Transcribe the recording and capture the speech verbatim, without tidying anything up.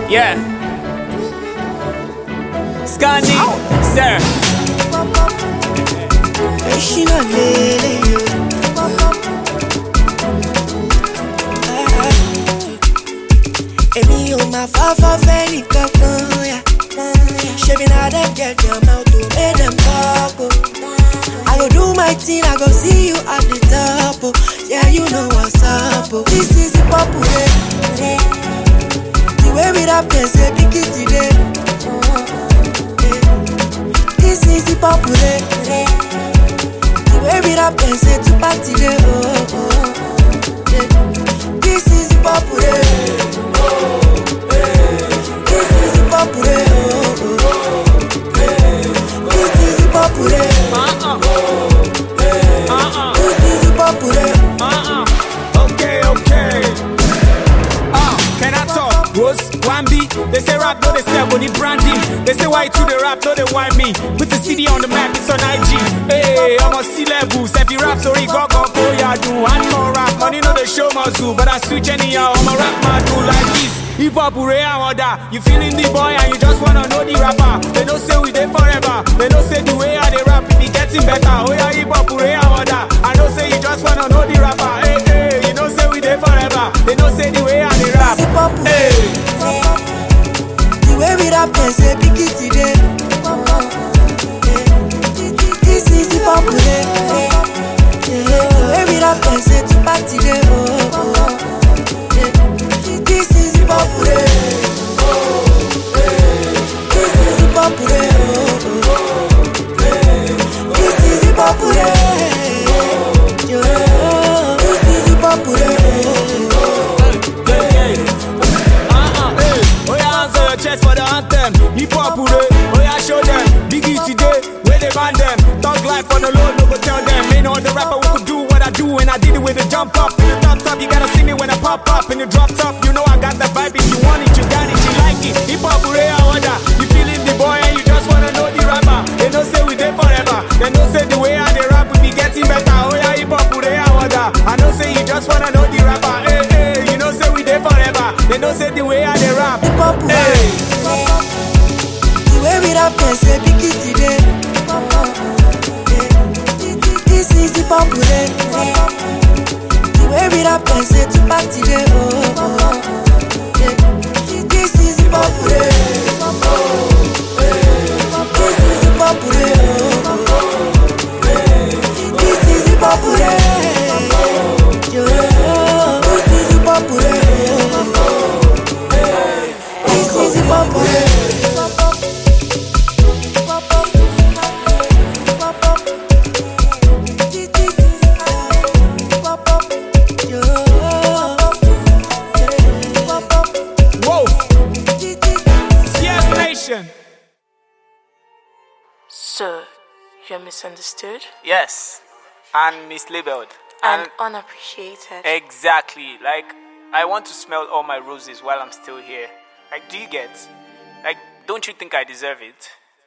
Yeah. Scanning, sir. Emi o ma fa fa fe ni kankan ya. Shebi na dem get your mouth to make them talk. Oh. I go do my thing, I go see you at the top. Oh. Yeah, you know what's up. Oh. This is the pop way. The way we rap can say big it today. This is the pop way. The way we rap can say to back today. Oh, oh. Yeah. This is the pop way. This is the pop way. Oh, oh. This is the pop way. Uh-uh. Uh-uh. This is the pop way. Uh-uh. Okay, okay. Uh, can I talk? Rose, Wambi. They say rap, no they say money brandy. They say why to the rap, no they want me. Put the city on the map, it's on I G. Hey, I'm on C-levels. Every rap story, go, go, go, yeah, do one more rap. Money no they show my zoo, but I switch anyhow. I'm a rap man, do like this. Hip hop, hooray, I order. You feeling the boy and you just wanna know the rapper. They don't say we there forever. They don't say the way I they rap, it be getting better. Oh yeah, hip hop, hooray, I order. I don't say you just wanna know the rapper. Hey, hey, you don't say we there forever. They don't say the way I they rap. Hey. The way we rap can say big it today. This is the pop way. The way we rap can say to back today. Oh, oh. This is the pop way. This is the pop way. This is the pop way. This is the pop way. Chest for the anthem, hip hop hooray, oh yeah show them, Biggie today, where they ban them, talk life on the low, no go tell them, ain't no other rapper who could do what I do, and I did it with a jump up, in the top top, you gotta see me when I pop up, in the drop top, you know I got that vibe, if you want it, you got it, you like it, hip hop hooray, I order, you feeling the boy and you just wanna know the rapper, they don't say we there forever, they don't say the way I they rap, we be getting better, oh yeah hip hop hooray, I order, I don't say you just wanna know the rapper, hey hey, you don't say we there forever, they don't say the way I they rap, hey. The way we rap can say big it today. This is the pop way. The way we rap can say to back today. Oh, oh. This is the pop way. This is the pop way. This is the pop way. This is the pop way. This is the pop way. So, you're misunderstood? Yes, and mislabeled. And, and unappreciated. Exactly. Like, I want to smell all my roses while I'm still here. Like, do you get? Like, don't you think I deserve it?